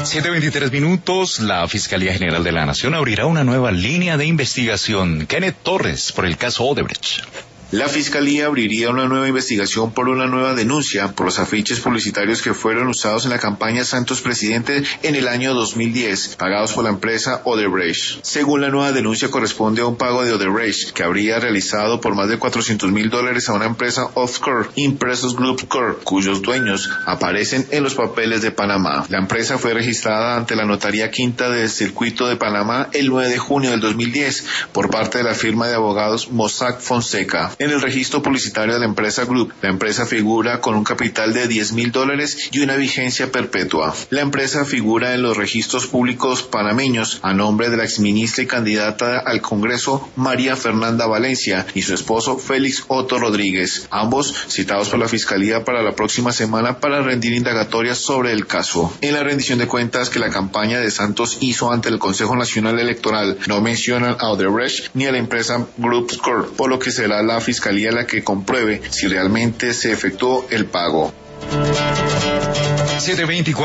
7:23. La Fiscalía General de la Nación abrirá una nueva línea de investigación. Kenneth Torres, por el caso Odebrecht. La Fiscalía abriría una nueva investigación por una nueva denuncia por los afiches publicitarios que fueron usados en la campaña Santos Presidente en el año 2010, pagados por la empresa Odebrecht. Según la nueva denuncia, corresponde a un pago de Odebrecht que habría realizado por más de $400,000 a una empresa Offshore Impressos Group Corp, cuyos dueños aparecen en los papeles de Panamá. La empresa fue registrada ante la Notaría Quinta del Circuito de Panamá el 9 de junio del 2010 por parte de la firma de abogados Mossack Fonseca. En el registro publicitario de la empresa Group, la empresa figura con un capital de $10,000 y una vigencia perpetua. La empresa figura en los registros públicos panameños a nombre de la exministra y candidata al Congreso María Fernanda Valencia y su esposo Félix Otto Rodríguez, ambos citados por la Fiscalía para la próxima semana para rendir indagatorias sobre el caso. En la rendición de cuentas que la campaña de Santos hizo ante el Consejo Nacional Electoral no mencionan a Odebrecht ni a la empresa Group Corp, por lo que será la Fiscalía la que compruebe si realmente se efectuó el pago. 7:24.